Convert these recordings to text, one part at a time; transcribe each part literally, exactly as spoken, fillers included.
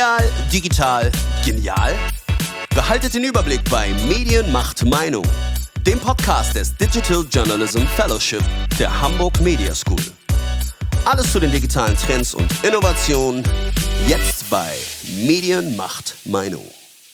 Medial, digital, genial? Behaltet den Überblick bei Medien macht Meinung, dem Podcast des Digital Journalism Fellowship der Hamburg Media School. Alles zu den digitalen Trends und Innovationen, jetzt bei Medien macht Meinung.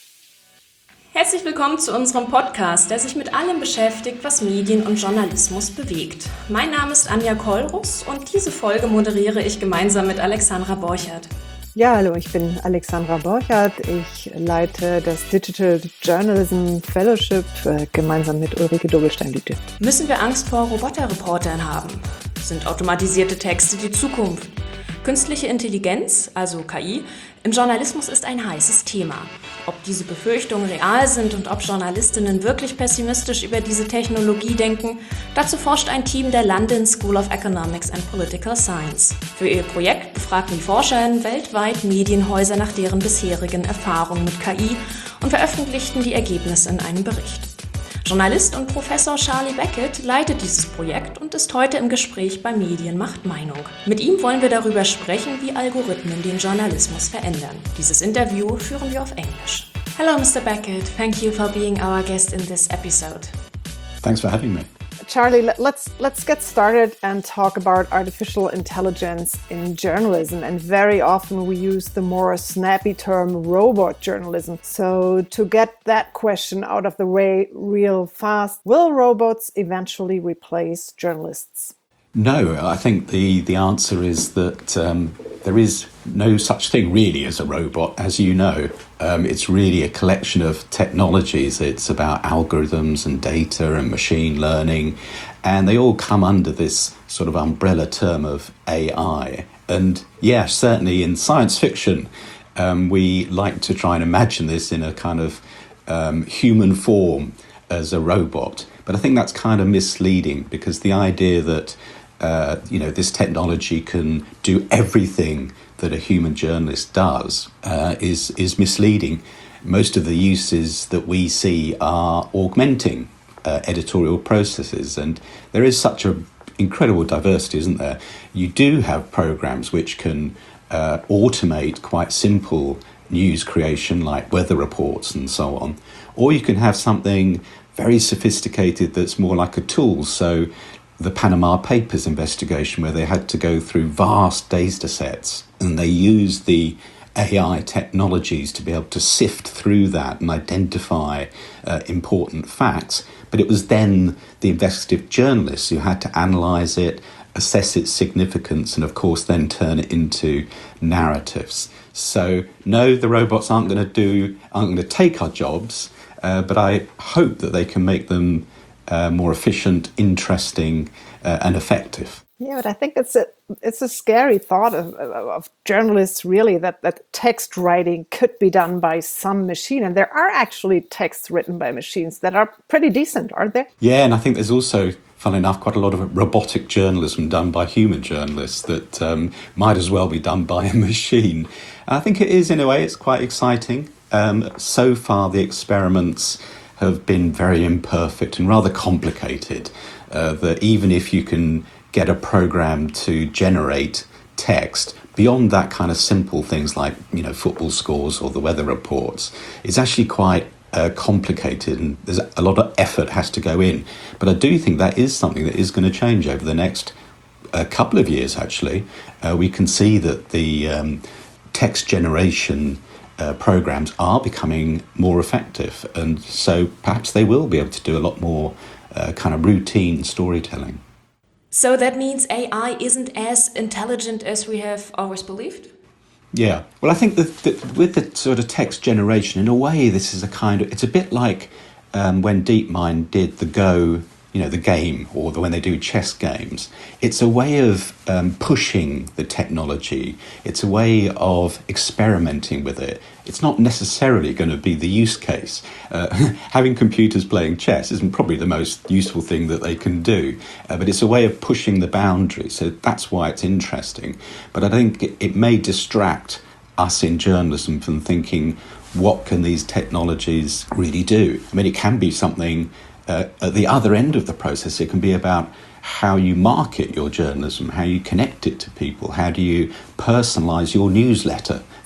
Herzlich willkommen zu unserem Podcast, der sich mit allem beschäftigt, was Medien und Journalismus bewegt. Mein Name ist Anja Kollruss und diese Folge moderiere ich gemeinsam mit Alexandra Borchert. Ja, hallo, ich bin Alexandra Borchert. Ich leite das Digital Journalism Fellowship äh, gemeinsam mit Ulrike Dogelstein-Lüte. Müssen wir Angst vor Roboterreportern haben? Sind automatisierte Texte die Zukunft? Künstliche Intelligenz, also K I, im Journalismus ist ein heißes Thema. Ob diese Befürchtungen real sind und ob Journalistinnen wirklich pessimistisch über diese Technologie denken, dazu forscht ein Team der London School of Economics and Political Science. Für ihr Projekt befragten die Forscherinnen weltweit Medienhäuser nach deren bisherigen Erfahrungen mit K I und veröffentlichten die Ergebnisse in einem Bericht. Journalist und Professor Charlie Beckett leitet dieses Projekt und ist heute im Gespräch bei Medien macht Meinung. Mit ihm wollen wir darüber sprechen, wie Algorithmen den Journalismus verändern. Dieses Interview führen wir auf Englisch. Hello, Mister Beckett. Thank you for being our guest in this episode. Thanks for having me. Charlie, let's let's get started and talk about artificial intelligence in journalism. And very often we use the more snappy term robot journalism. So to get that question out of the way real fast, will robots eventually replace journalists? No, I think the, the answer is that um, there is no such thing really as a robot, as you know. Um, it's really a collection of technologies. It's about algorithms and data and machine learning, and they all come under this sort of umbrella term of A I. And yeah, certainly in science fiction, um, we like to try and imagine this in a kind of um, human form as a robot. But I think that's kind of misleading, because the idea that Uh, you know, this technology can do everything that a human journalist does uh, is is misleading. Most of the uses that we see are augmenting uh, editorial processes, and there is such an incredible diversity, isn't there? You do have programs which can uh, automate quite simple news creation, like weather reports and so on, or you can have something very sophisticated that's more like a tool. So the Panama Papers investigation, where they had to go through vast data sets, and they used the A I technologies to be able to sift through that and identify uh, important facts. But it was then the investigative journalists who had to analyse it, assess its significance, and of course then turn it into narratives. So no, the robots aren't going to do, aren't going to take our jobs, uh, but I hope that they can make them Uh, more efficient, interesting, uh, and effective. Yeah, but I think it's a it's a scary thought of, of journalists, really, that, that text writing could be done by some machine. And there are actually texts written by machines that are pretty decent, aren't there? Yeah, and I think there's also, funnily enough, quite a lot of robotic journalism done by human journalists that um, might as well be done by a machine. And I think it is, in a way, it's quite exciting. Um, so far, the experiments have been very imperfect and rather complicated, uh, that even if you can get a program to generate text, beyond that kind of simple things like, you know, football scores or the weather reports, it's actually quite uh, complicated, and there's a lot of effort has to go in. But I do think that is something that is going to change over the next uh, couple of years, actually. Uh, we can see that the um, text generation Uh, programs are becoming more effective, and so perhaps they will be able to do a lot more uh, kind of routine storytelling. So that means A I isn't as intelligent as we have always believed? Yeah, well, I think that, that with the sort of text generation, in a way, this is a kind of, it's a bit like um, when DeepMind did the Go, you know, the game, or the, when they do chess games. It's a way of um, pushing the technology. It's a way of experimenting with it. It's not necessarily going to be the use case. Uh, having computers playing chess isn't probably the most useful thing that they can do, uh, but it's a way of pushing the boundaries. So that's why it's interesting. But I think it, it may distract us in journalism from thinking, what can these technologies really do? I mean, it can be something Uh, at the other end of the process. It can be about how you market your journalism, how you connect it to people, how do you personalise your newsletter,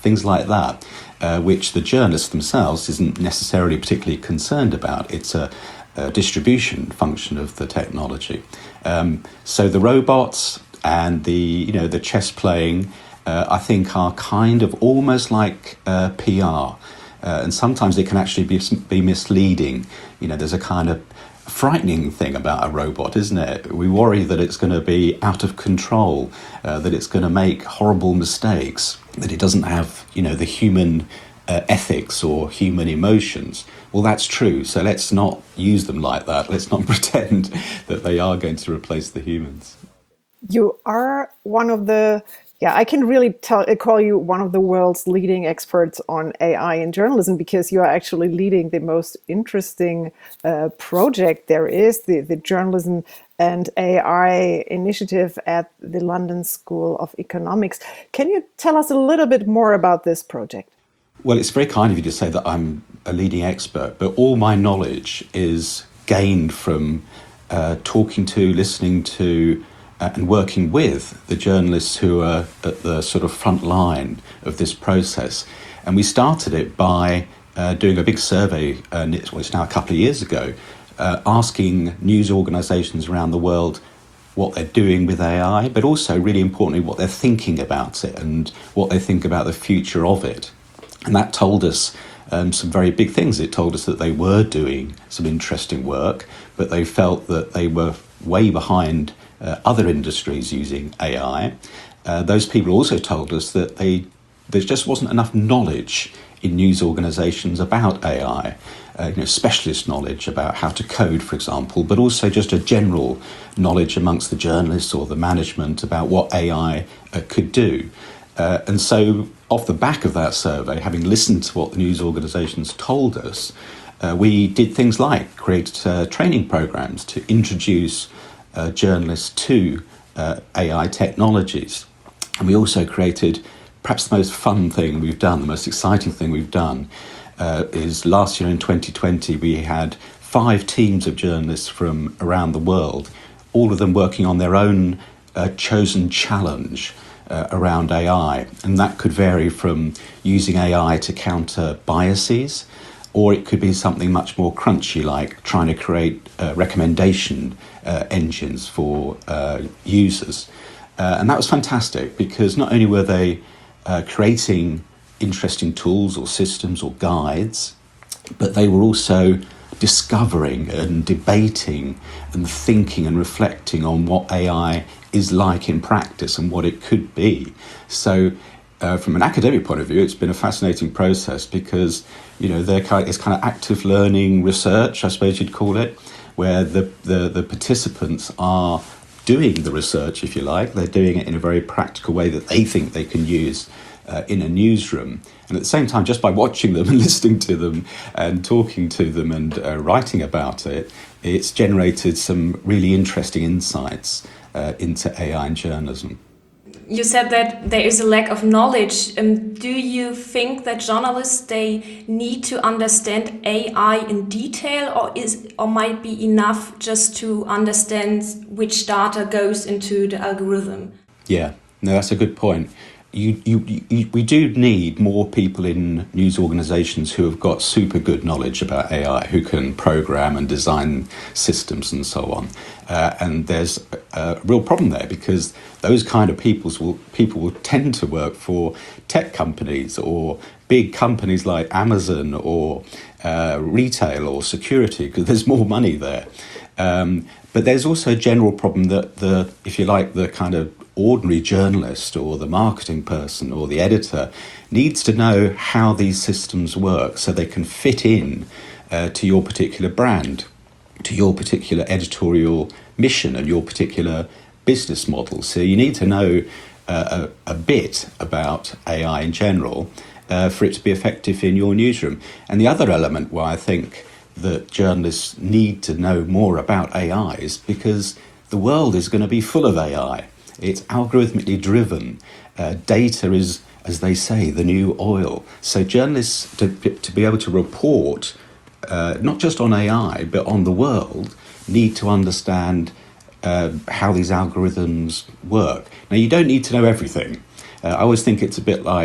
things like that, uh, which the journalists themselves isn't necessarily particularly concerned about. It's a, a distribution function of the technology. Um, so the robots and the, you know, the chess playing, uh, I think are kind of almost like uh, P R. Uh, and sometimes it can actually be, be misleading. You know, there's a kind of frightening thing about a robot, isn't it? We worry that it's going to be out of control, uh, that it's going to make horrible mistakes, that it doesn't have, you know, the human uh, ethics or human emotions. Well, that's true. So let's not use them like that. Let's not pretend that they are going to replace the humans. You are one of the, yeah, I can really tell, call you one of the world's leading experts on A I in journalism, because you are actually leading the most interesting uh, project there is, the, the Journalism and A I initiative at the London School of Economics. Can you tell us a little bit more about this project? Well, it's very kind of you to say that I'm a leading expert, but all my knowledge is gained from uh, talking to, listening to, uh, and working with the journalists who are at the sort of front line of this process. And we started it by uh, doing a big survey, uh, well, it's now a couple of years ago, uh, asking news organisations around the world what they're doing with A I, but also, really importantly, what they're thinking about it and what they think about the future of it. And that told us um, some very big things. It told us that they were doing some interesting work, but they felt that they were way behind uh, other industries using A I. Uh, those people also told us that they there just wasn't enough knowledge in news organisations about A I, uh, you know, specialist knowledge about how to code, for example, but also just a general knowledge amongst the journalists or the management about what A I uh, could do. Uh, and so off the back of that survey, having listened to what the news organisations told us, uh, we did things like create uh, training programmes to introduce uh, journalists to uh, A I technologies. And we also created perhaps the most fun thing we've done, the most exciting thing we've done, uh, is last year in twenty twenty, we had five teams of journalists from around the world, all of them working on their own uh, chosen challenge uh, around A I. And that could vary from using A I to counter biases, or it could be something much more crunchy, like trying to create uh, recommendation uh, engines for uh, users. Uh, and that was fantastic, because not only were they uh, creating interesting tools or systems or guides, but they were also discovering and debating and thinking and reflecting on what A I is like in practice and what it could be. So uh, from an academic point of view, it's been a fascinating process, because, you know, they're kind of, it's kind of active learning research, I suppose you'd call it, where the, the, the participants are doing the research, if you like. They're doing it in a very practical way that they think they can use uh, in a newsroom. And at the same time, just by watching them and listening to them and talking to them and uh, writing about it, it's generated some really interesting insights uh, into A I and journalism. You said that there is a lack of knowledge. Um, do you think that journalists, they need to understand A I in detail, or is or might be enough just to understand which data goes into the algorithm? Yeah, no, that's a good point. You, you, you, we do need more people in news organisations who have got super good knowledge about A I, who can program and design systems and so on. Uh, and there's a, a real problem there, because those kind of peoples will, people will tend to work for tech companies or big companies like Amazon or uh, retail or security, because there's more money there. Um, but there's also a general problem that the, if you like, the kind of ordinary journalist or the marketing person or the editor needs to know how these systems work so they can fit in uh, to your particular brand, to your particular editorial mission and your particular business model. So you need to know uh, a, a bit about A I in general uh, for it to be effective in your newsroom. And the other element why I think that journalists need to know more about A I is because the world is going to be full of A I. It's algorithmically driven. Uh, data is, as they say, the new oil. So journalists, to, to be able to report, uh, not just on A I, but on the world, need to understand uh, how these algorithms work. Now, you don't need to know everything. Uh, I always think it's a bit like,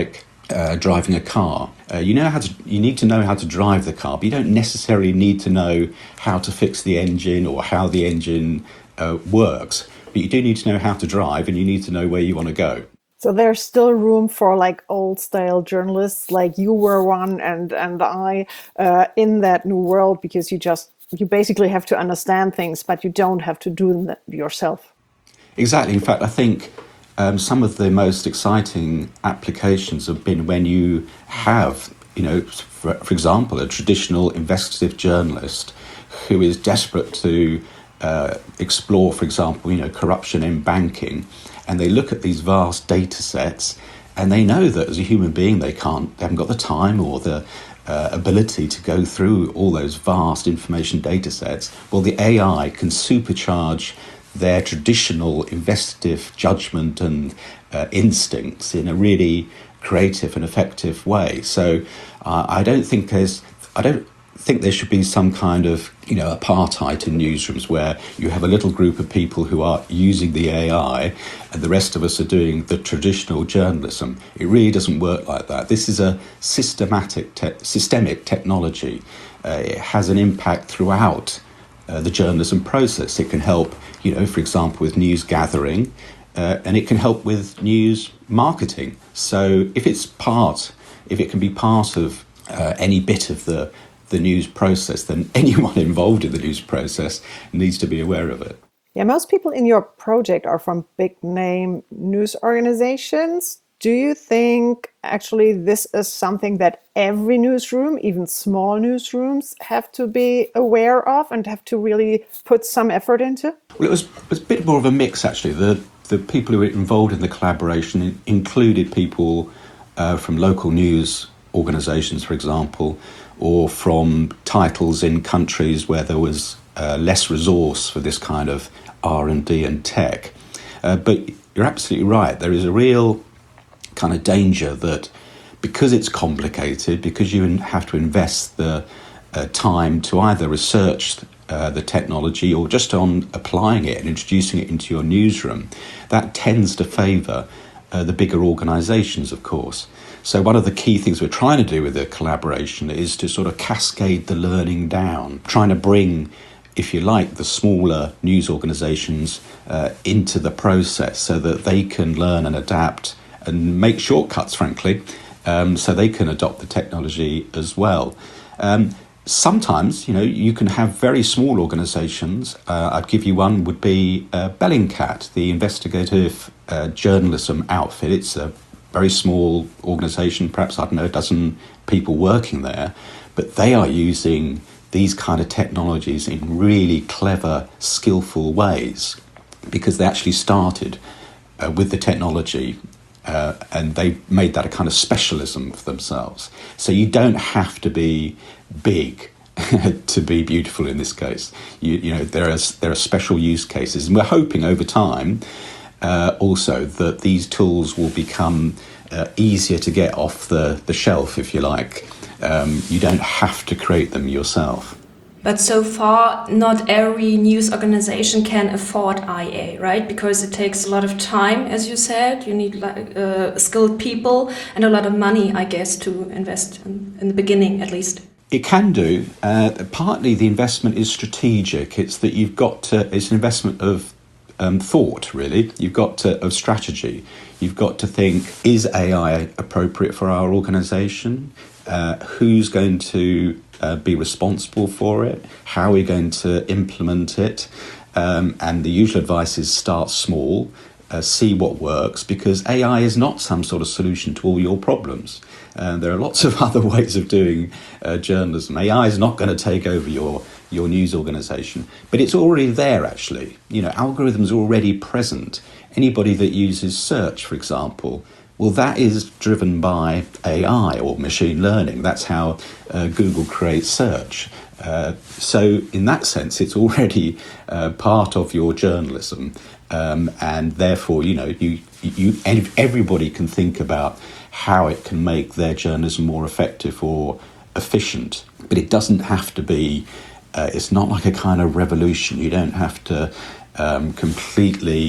uh, driving a car. Uh, you know how to. You need to know how to drive the car, but you don't necessarily need to know how to fix the engine or how the engine uh, works. But you do need to know how to drive, and you need to know where you want to go. So there's still room for like old style journalists, like you were one, and and I, uh, in that new world, because you just you basically have to understand things, but you don't have to do them yourself. Exactly. In fact, I think um, some of the most exciting applications have been when you have, you know, for, for example, a traditional investigative journalist who is desperate to uh, explore, for example, you know, corruption in banking, and they look at these vast data sets, and they know that as a human being they can't, they haven't got the time or the uh, ability to go through all those vast information data sets. Well, the A I can supercharge their traditional investigative judgment and uh, instincts in a really creative and effective way. So uh, I don't think there's, I don't think there should be some kind of, you know, apartheid in newsrooms where you have a little group of people who are using the A I and the rest of us are doing the traditional journalism. It really doesn't work like that. This is a systematic, te- systemic technology. Uh, it has an impact throughout uh, the journalism process. It can help, you know, for example, with news gathering, uh, and it can help with news marketing. So if it's part, if it can be part of uh, any bit of the the news process, then anyone involved in the news process needs to be aware of it. Yeah, most people in your project are from big name news organizations. Do you think actually this is something that every newsroom, even small newsrooms, have to be aware of and have to really put some effort into? Well, it was, it was a bit more of a mix, actually. The, the people who were involved in the collaboration included people uh, from local news organizations, for example, or from titles in countries where there was uh, less resource for this kind of R and D and tech. Uh, but you're absolutely right. There is a real kind of danger that because it's complicated, because you have to invest the uh, time to either research uh, the technology or just on applying it and introducing it into your newsroom, that tends to favour uh, the bigger organisations, of course. So one of the key things we're trying to do with the collaboration is to sort of cascade the learning down, trying to bring, if you like, the smaller news organisations uh, into the process so that they can learn and adapt and make shortcuts, frankly, um, so they can adopt the technology as well. Um, sometimes, you know, you can have very small organisations. Uh, I'd give you one would be uh, Bellingcat, the investigative uh, journalism outfit. It's a very small organisation, perhaps, I don't know, a dozen people working there, but they are using these kind of technologies in really clever, skillful ways because they actually started uh, with the technology uh, and they made that a kind of specialism for themselves. So you don't have to be big to be beautiful in this case. You, you know, there are, there are special use cases, and we're hoping over time Uh, also that these tools will become uh, easier to get off the, the shelf, if you like. Um, you don't have to create them yourself. But so far, not every news organization can afford I A, right? Because it takes a lot of time, as you said. You need uh, skilled people and a lot of money, I guess, to invest in, in the beginning, at least. It can do. Uh, partly the investment is strategic. It's that you've got to, it's an investment of Um, thought, really. You've got to, of strategy. You've got to think, is A I appropriate for our organisation? Uh, who's going to uh, be responsible for it? How are we going to implement it? Um, and the usual advice is start small, uh, see what works, because A I is not some sort of solution to all your problems. Uh, there are lots of other ways of doing uh, journalism. A I is not going to take over your your news organisation, but it's already there, actually. You know, algorithms are already present. Anybody that uses search, for example, well, that is driven by A I or machine learning. That's how uh, Google creates search. Uh, so in that sense, it's already uh, part of your journalism. Um, and therefore, you know, you, you, everybody can think about how it can make their journalism more effective or efficient. But it doesn't have to be Uh, it's not like a kind of revolution. You don't have to um, completely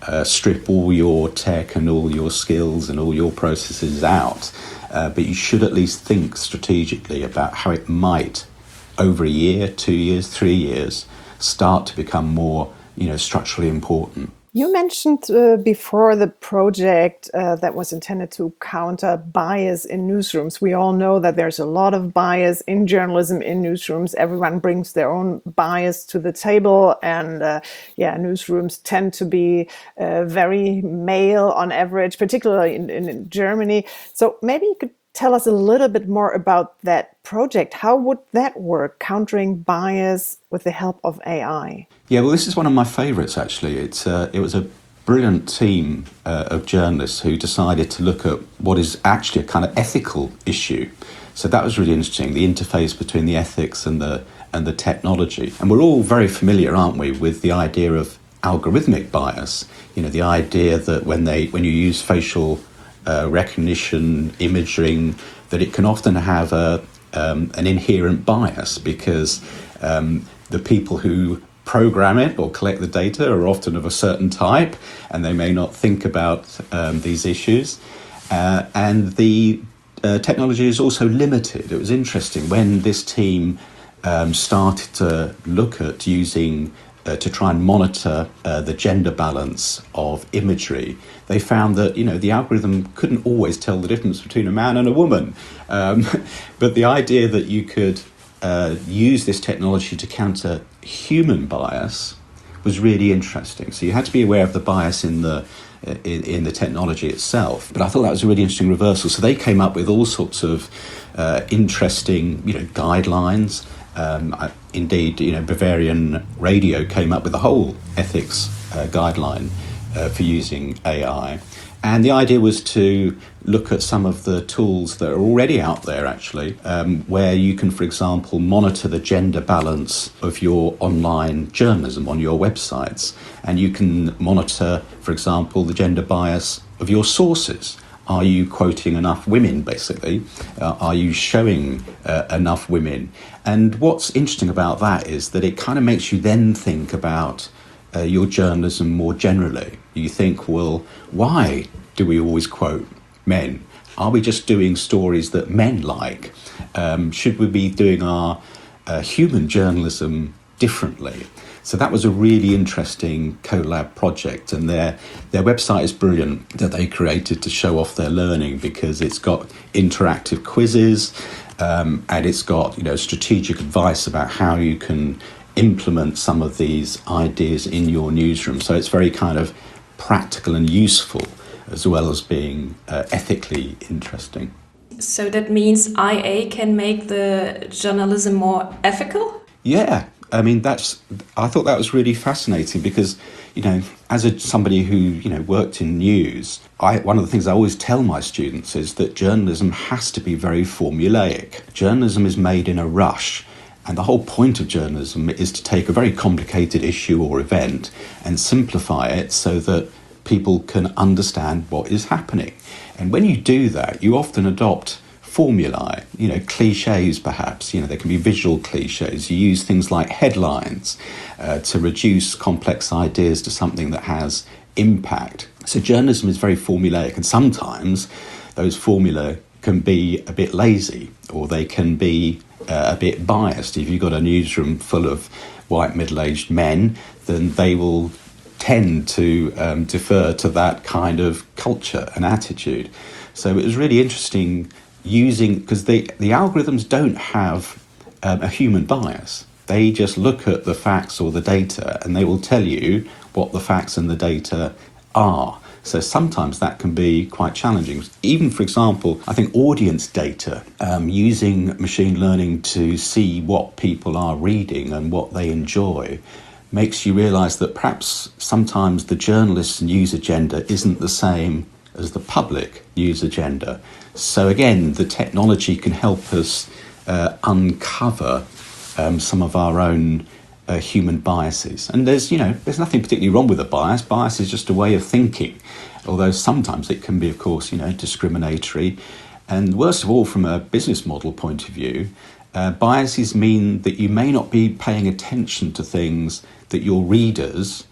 uh, strip all your tech and all your skills and all your processes out, uh, but you should at least think strategically about how it might, over a year, two years, three years, start to become more, you know, structurally important. You mentioned uh, before the project uh, that was intended to counter bias in newsrooms. We all know that there's a lot of bias in journalism, in newsrooms. Everyone brings their own bias to the table. And uh, yeah, newsrooms tend to be uh, very male on average, particularly in, in, in Germany. So maybe you could tell us a little bit more about that project. How would that work, countering bias with the help of A I? Yeah, well, this is one of my favourites, actually. It's uh, it was a brilliant team uh, of journalists who decided to look at what is actually a kind of ethical issue. So that was really interesting, the interface between the ethics and the and the technology. And we're all very familiar, aren't we, with the idea of algorithmic bias. You know, the idea that when they when you use facial Uh, recognition, imaging, that it can often have a, um, an inherent bias because um, the people who program it or collect the data are often of a certain type and they may not think about um, these issues. Uh, and the uh, technology is also limited. It was interesting when this team um, started to look at using Uh, to try and monitor uh, the gender balance of imagery, they found that, you know, the algorithm couldn't always tell the difference between a man and a woman. Um, but the idea that you could uh, use this technology to counter human bias was really interesting. So you had to be aware of the bias in the in, in the technology itself. But I thought that was a really interesting reversal. So they came up with all sorts of uh, interesting, you know, guidelines. Um, I, indeed, you know, Bavarian Radio came up with a whole ethics uh, guideline uh, for using A I. And the idea was to look at some of the tools that are already out there, actually, um, where you can, for example, monitor the gender balance of your online journalism on your websites. And you can monitor, for example, the gender bias of your sources. Are you quoting enough women, basically? Uh, are you showing uh, enough women? And what's interesting about that is that it kind of makes you then think about uh, your journalism more generally. You think, well, why do we always quote men? Are we just doing stories that men like? Um, should we be doing our uh, human journalism differently? So that was a really interesting collab project, and their their website is brilliant that they created to show off their learning because it's got interactive quizzes um, and it's got, you know, strategic advice about how you can implement some of these ideas in your newsroom. So it's very kind of practical and useful as well as being uh, ethically interesting. So that means I A can make the journalism more ethical? Yeah. I mean, that's. I thought that was really fascinating because, you know, as a somebody who, you know, worked in news, I one of the things I always tell my students is that journalism has to be very formulaic. Journalism is made in a rush, and the whole point of journalism is to take a very complicated issue or event and simplify it so that people can understand what is happening. And when you do that, you often adopt formulae, you know, cliches perhaps, you know, there can be visual cliches. You use things like headlines uh, to reduce complex ideas to something that has impact. So journalism is very formulaic, and sometimes those formulae can be a bit lazy or they can be uh, a bit biased. If you've got a newsroom full of white middle-aged men, then they will tend to um, defer to that kind of culture and attitude. So it was really interesting using, because the, the algorithms don't have um, a human bias. They just look at the facts or the data and they will tell you what the facts and the data are. So sometimes that can be quite challenging. Even, for example, I think audience data, um, using machine learning to see what people are reading and what they enjoy, makes you realise that perhaps sometimes the journalist's news agenda isn't the same as the public news agenda. So again, the technology can help us uh, uncover um, some of our own uh, human biases. And there's, you know, there's nothing particularly wrong with a bias. Bias is just a way of thinking, although sometimes it can be, of course, you know, discriminatory. And worst of all, from a business model point of view, uh, biases mean that you may not be paying attention to things that your readers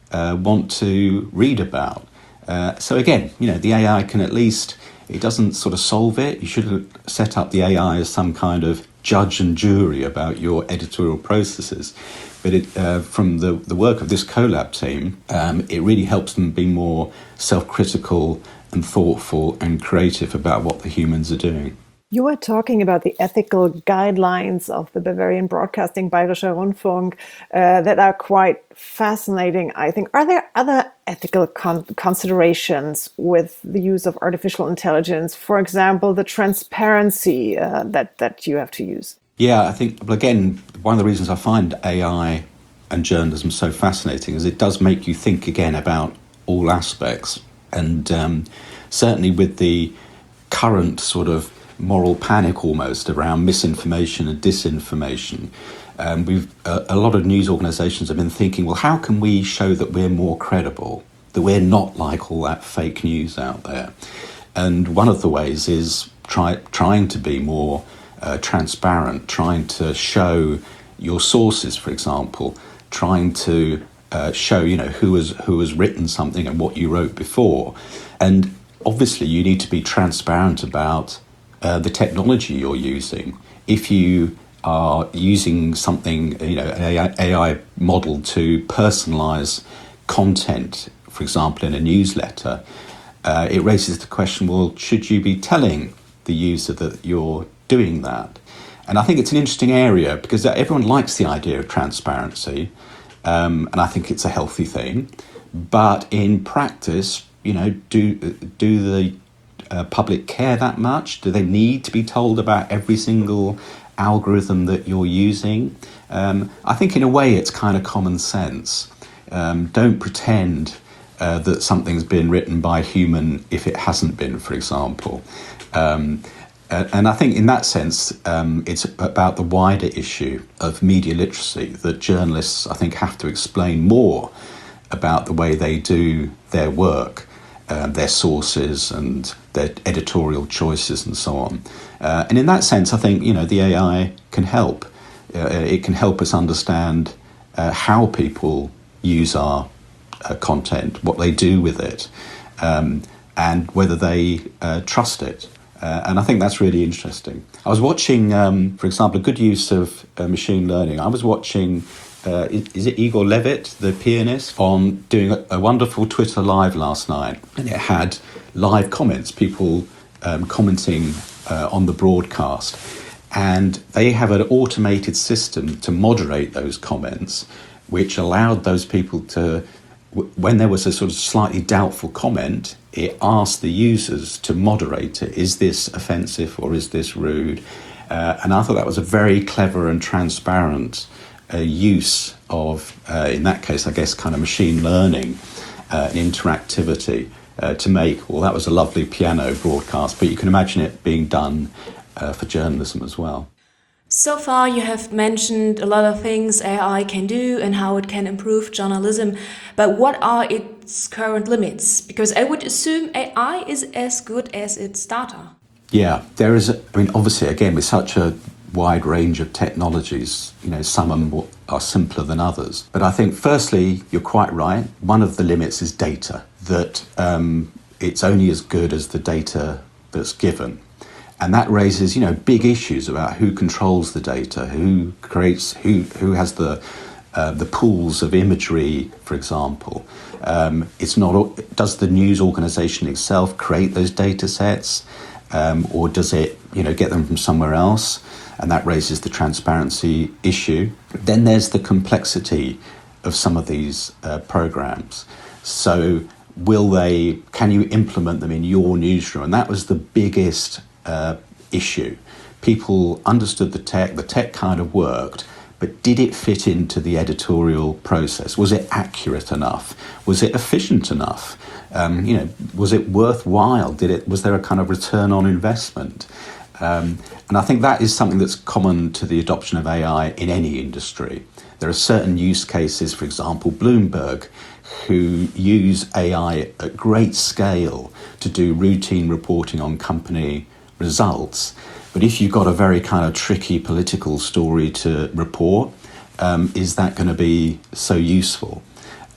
uh, want to read about. Uh, so again, you know, the A I can at least, it doesn't sort of solve it. You should set up the A I as some kind of judge and jury about your editorial processes. But it, uh, from the, the work of this CoLab team, um, it really helps them be more self-critical and thoughtful and creative about what the humans are doing. You were talking about the ethical guidelines of the Bavarian Broadcasting Bayerischer Rundfunk uh, that are quite fascinating, I think. Are there other ethical con- considerations with the use of artificial intelligence? For example, the transparency uh, that, that you have to use? Yeah, I think, well, again, one of the reasons I find A I and journalism so fascinating is it does make you think again about all aspects. And um, certainly with the current sort of moral panic almost around misinformation and disinformation, um, we've uh, a lot of news organisations have been thinking, well, how can we show that we're more credible, that we're not like all that fake news out there? And one of the ways is try, trying to be more uh, transparent, trying to show your sources, for example, trying to uh, show, you know, who has who has written something and what you wrote before. And obviously you need to be transparent about Uh, the technology you're using. If you are using something, you know, an A I model to personalize content, for example, in a newsletter, uh, it raises the question, well, should you be telling the user that you're doing that? And I think it's an interesting area because everyone likes the idea of transparency, um, and I think it's a healthy thing. But in practice, you know, do do the Uh, public care that much? Do they need to be told about every single algorithm that you're using? Um, I think in a way it's kind of common sense. Um, don't pretend uh, that something's been written by a human if it hasn't been, for example. Um, and I think in that sense um, it's about the wider issue of media literacy that journalists, I think, have to explain more about the way they do their work. Uh, their sources and their editorial choices and so on. Uh, and in that sense, I think, you know, the A I can help. Uh, it can help us understand uh, how people use our uh, content, what they do with it, um, and whether they uh, trust it. Uh, and I think that's really interesting. I was watching, um, for example, a good use of uh, machine learning. I was watching Uh, is it Igor Levit, the pianist, on doing a, a wonderful Twitter live last night, and it had live comments, people um, commenting uh, on the broadcast, and they have an automated system to moderate those comments, which allowed those people to, w- when there was a sort of slightly doubtful comment, it asked the users to moderate it. Is this offensive or is this rude? Uh, and I thought that was a very clever and transparent Uh, use of, uh, in that case, I guess, kind of machine learning uh, and interactivity uh, to make, well, that was a lovely piano broadcast, but you can imagine it being done uh, for journalism as well. So far you have mentioned a lot of things A I can do and how it can improve journalism, but what are its current limits? Because I would assume A I is as good as its data. Yeah, there is, a, I mean, obviously, again, with such a wide range of technologies, you know, some of them are simpler than others. But I think, firstly, you're quite right. One of the limits is data, that um, it's only as good as the data that's given. And that raises, you know, big issues about who controls the data, who creates, who who has the uh, the pools of imagery, for example. Um, it's not, does the news organisation itself create those data sets, um, or does it, you know, get them from somewhere else? And that raises the transparency issue. Then there's the complexity of some of these uh, programs. So will they, can you implement them in your newsroom? And that was the biggest uh, issue. People understood the tech, the tech kind of worked, but did it fit into the editorial process? Was it accurate enough? Was it efficient enough? Um, you know, was it worthwhile? Did it, was there a kind of return on investment? Um, and I think that is something that's common to the adoption of A I in any industry. There are certain use cases, for example, Bloomberg, who use A I at great scale to do routine reporting on company results. But if you've got a very kind of tricky political story to report, um, is that going to be so useful?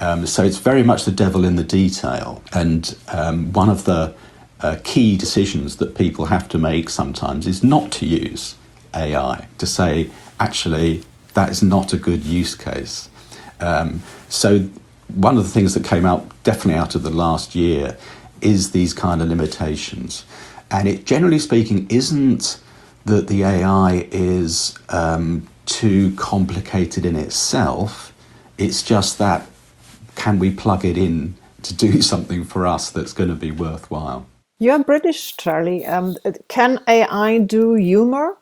Um, so it's very much the devil in the detail. And um, one of the uh, key decisions that people have to make sometimes is not to use A I, to say, actually, that is not a good use case. Um, so one of the things that came out definitely out of the last year is these kind of limitations. And it, generally speaking, isn't that the A I is um, too complicated in itself. It's just that, can we plug it in to do something for us that's going to be worthwhile? You're British, Charlie. Um, can A I do humor?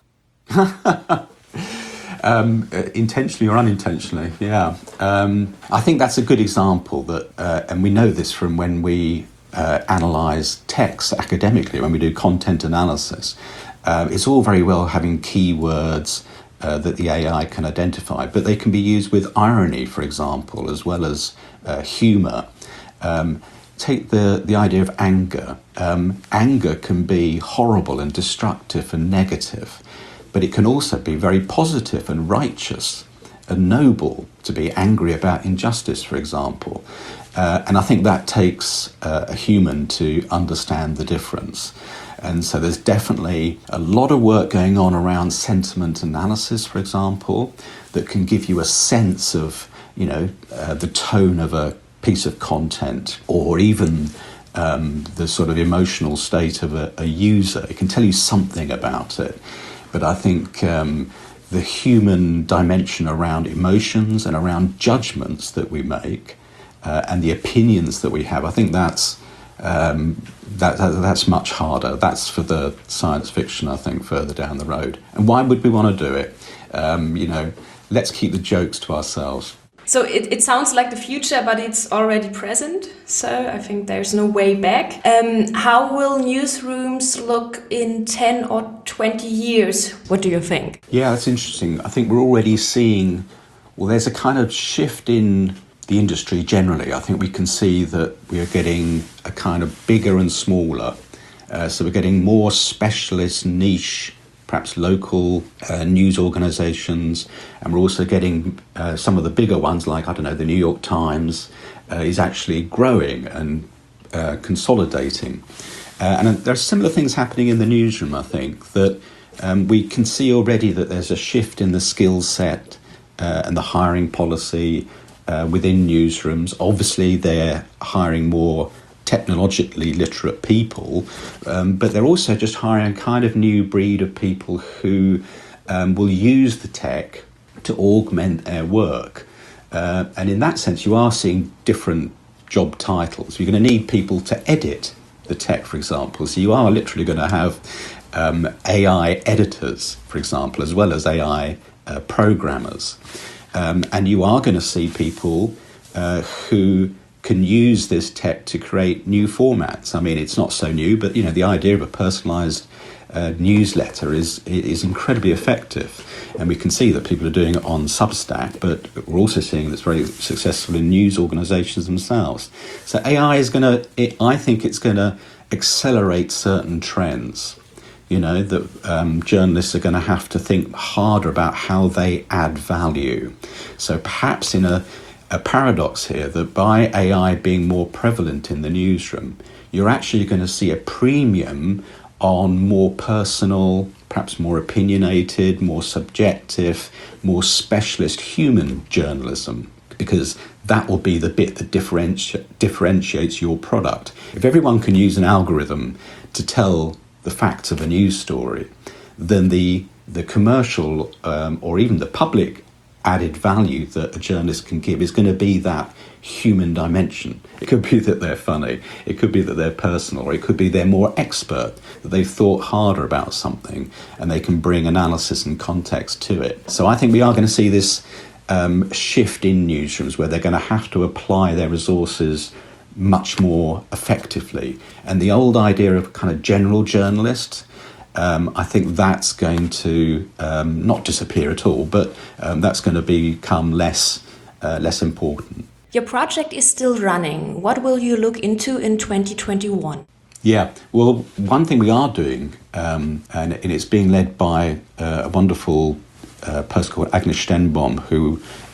um, intentionally or unintentionally, yeah. Um, I think that's a good example that, uh, and we know this from when we uh, analyse text academically, when we do content analysis. Uh, it's all very well having keywords uh, that the A I can identify, but they can be used with irony, for example, as well as uh, humour. Um, take the, the idea of anger. Um, anger can be horrible and destructive and negative, but it can also be very positive and righteous and noble to be angry about injustice, for example. Uh, and I think that takes uh, a human to understand the difference. And so there's definitely a lot of work going on around sentiment analysis, for example, that can give you a sense of, you know, uh, the tone of a piece of content, or even um, the sort of emotional state of a, a user. It can tell you something about it. But I think um, the human dimension around emotions and around judgments that we make uh, and the opinions that we have, I think that's Um, that, that that's much harder. That's for the science fiction, I think, further down the road. And why would we want to do it? Um, you know, let's keep the jokes to ourselves. So it, it sounds like the future, but it's already present. So I think there's no way back. Um, how will newsrooms look in ten or twenty years? What do you think? Yeah, that's interesting. I think we're already seeing, well, there's a kind of shift in the industry generally. I think we can see that we are getting a kind of bigger and smaller. Uh, so we're getting more specialist, niche, perhaps local uh, news organisations, and we're also getting uh, some of the bigger ones, like, I don't know, the New York Times uh, is actually growing and uh, consolidating. Uh, and there are similar things happening in the newsroom, I think, that um, we can see already that there's a shift in the skill set uh, and the hiring policy Uh, within newsrooms. Obviously, they're hiring more technologically literate people, um, but they're also just hiring a kind of new breed of people who um, will use the tech to augment their work. Uh, and in that sense, you are seeing different job titles. You're going to need people to edit the tech, for example. So you are literally going to have um, A I editors, for example, as well as A I uh, programmers. Um, and you are going to see people uh, who can use this tech to create new formats. I mean, it's not so new, but, you know, the idea of a personalised uh, newsletter is is incredibly effective. And we can see that people are doing it on Substack, but we're also seeing that's very successful in news organisations themselves. So A I is going to, I think it's going to accelerate certain trends. You know, that um, journalists are going to have to think harder about how they add value. So perhaps in a, a paradox here, that by A I being more prevalent in the newsroom, you're actually going to see a premium on more personal, perhaps more opinionated, more subjective, more specialist human journalism, because that will be the bit that differenti- differentiates your product. If everyone can use an algorithm to tell the facts of a news story, then the the commercial um, or even the public added value that a journalist can give is going to be that human dimension. It could be that they're funny, it could be that they're personal, or it could be they're more expert, that they've thought harder about something and they can bring analysis and context to it. So I think we are going to see this um, shift in newsrooms where they're going to have to apply their resources much more effectively. And the old idea of kind of general journalist, um, I think that's going to um, not disappear at all, but um, that's going to become less uh, less important. Your project is still running. What will you look into in twenty twenty-one? Yeah, well, one thing we are doing, um, and, and it's being led by uh, a wonderful uh, person called Agnes Stenbaum, who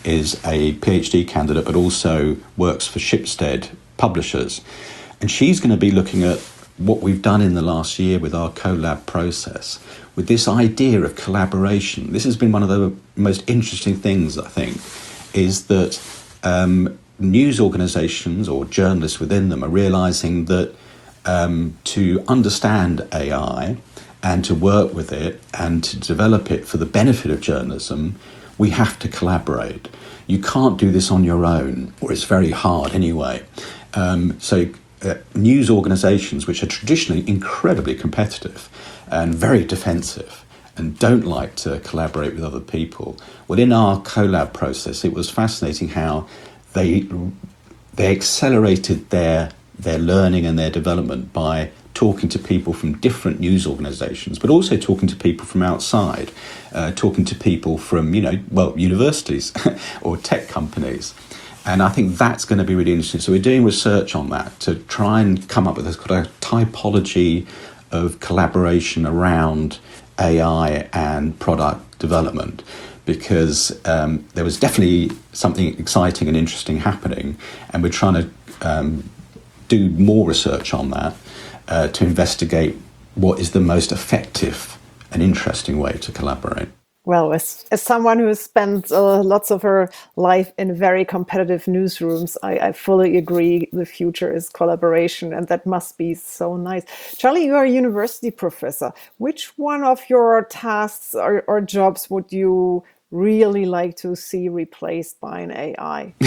is a PhD candidate, but also works for Schibsted Publishers. And she's going to be looking at what we've done in the last year with our collab process, with this idea of collaboration. This has been one of the most interesting things, I think, is that um, news organisations or journalists within them are realising that um, to understand A I and to work with it and to develop it for the benefit of journalism, we have to collaborate. You can't do this on your own, or it's very hard anyway. Um, so uh, news organisations, which are traditionally incredibly competitive and very defensive and don't like to collaborate with other people, well, in our collab process, it was fascinating how they they accelerated their their learning and their development by talking to people from different news organisations, but also talking to people from outside, uh, talking to people from, you know, well, universities or tech companies. And I think that's going to be really interesting. So we're doing research on that to try and come up with a kind of typology of collaboration around A I and product development, because um, there was definitely something exciting and interesting happening, and we're trying to um, do more research on that uh, to investigate what is the most effective and interesting way to collaborate. Well, as, as someone who has spent uh, lots of her life in very competitive newsrooms, I, I fully agree the future is collaboration, and that must be so nice. Charlie, you are a university professor. Which one of your tasks or, or jobs would you really like to see replaced by an A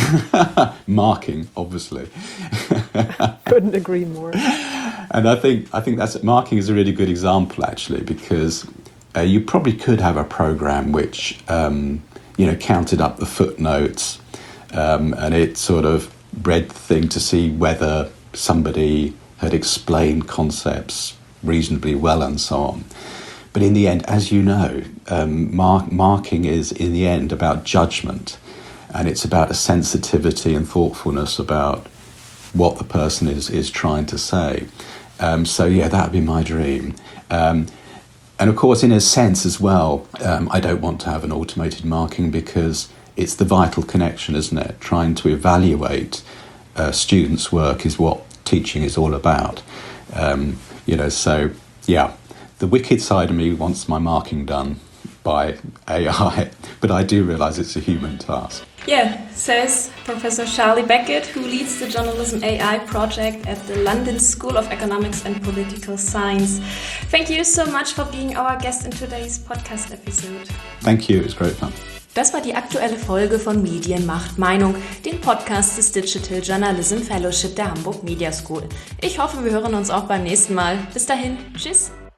I? Marking, obviously. Couldn't agree more. And I think I think that's marking is a really good example, actually, because Uh, you probably could have a program which, um, you know, counted up the footnotes um, and it sort of read the thing to see whether somebody had explained concepts reasonably well and so on. But in the end, as you know, um, mark, marking is in the end about judgment, and it's about a sensitivity and thoughtfulness about what the person is, is trying to say. Um, so, yeah, that would be my dream. Um, And of course, in a sense as well, um, I don't want to have an automated marking because it's the vital connection, isn't it? Trying to evaluate uh, students' work is what teaching is all about. Um, you know, so yeah, the wicked side of me wants my marking done by A I, but I do realise it's a human task. Yeah, says Professor Charlie Beckett, who leads the Journalism A I project at the London School of Economics and Political Science. Thank you so much for being our guest in today's podcast episode. Thank you, it was great fun. Das war die aktuelle Folge von Medien macht Meinung, dem Podcast des Digital Journalism Fellowship der Hamburg Media School. Ich hoffe, wir hören uns auch beim nächsten Mal. Bis dahin, tschüss!